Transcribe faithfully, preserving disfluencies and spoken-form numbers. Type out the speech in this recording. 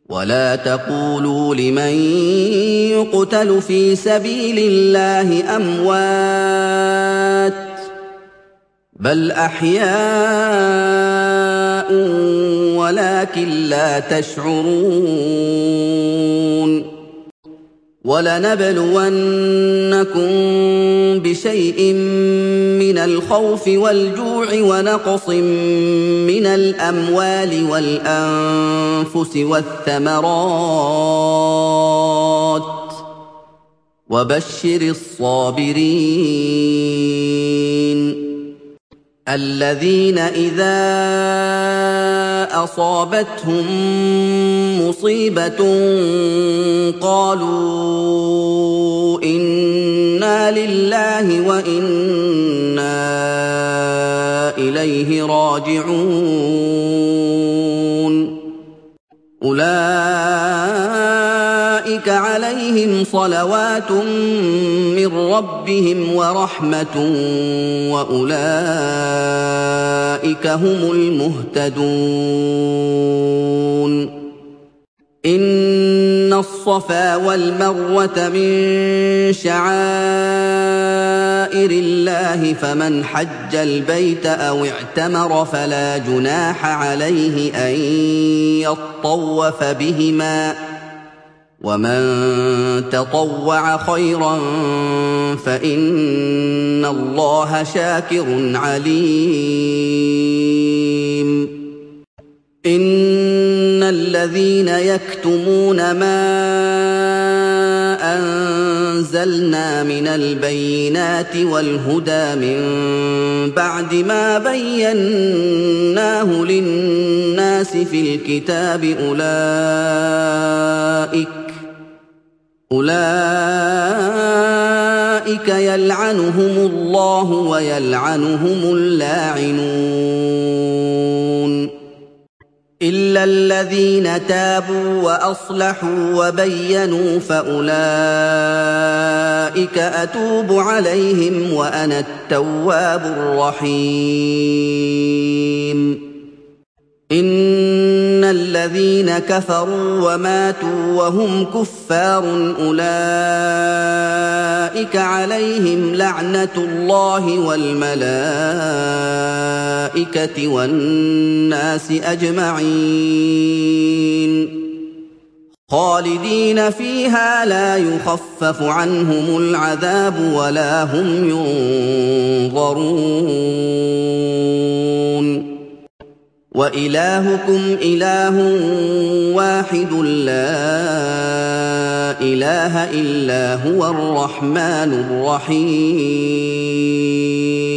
ولا تقولوا لمن يقتل في سبيل الله أموات بل أحياء ولكن لا تشعرون ولنبلونكم بشيء من الخوف والجوع ونقص من الأموال والأنفس والثمرات وبشر الصابرين الذين إذا أصابتهم مصيبة قالوا إنا لله وإنا إليه راجعون أولئك عليهم صلوات من ربهم ورحمة وأولئك هم المهتدون إن الصفا والمروة من شعائر الله فمن حج البيت أو اعتمر فلا جناح عليه أن يطوف بهما ومن تطوع خيرا فإن الله شاكر عليم إن الذين يكتمون ما أنزلنا من البينات والهدى من بعد ما بيناه للناس في الكتاب أولئك أولئك يلعنهم الله ويلعنهم اللاعنون إلا الذين تابوا وأصلحوا وبينوا فأولئك أتوب عليهم وأنا التواب الرحيم إن الذين كفروا وماتوا وهم كفار أولئك عليهم لعنة الله والملائكة والناس أجمعين خالدين فيها لا يخفف عنهم العذاب ولا هم ينظرون وإلهكم إله واحد لا إله إلا هو الرحمن الرحيم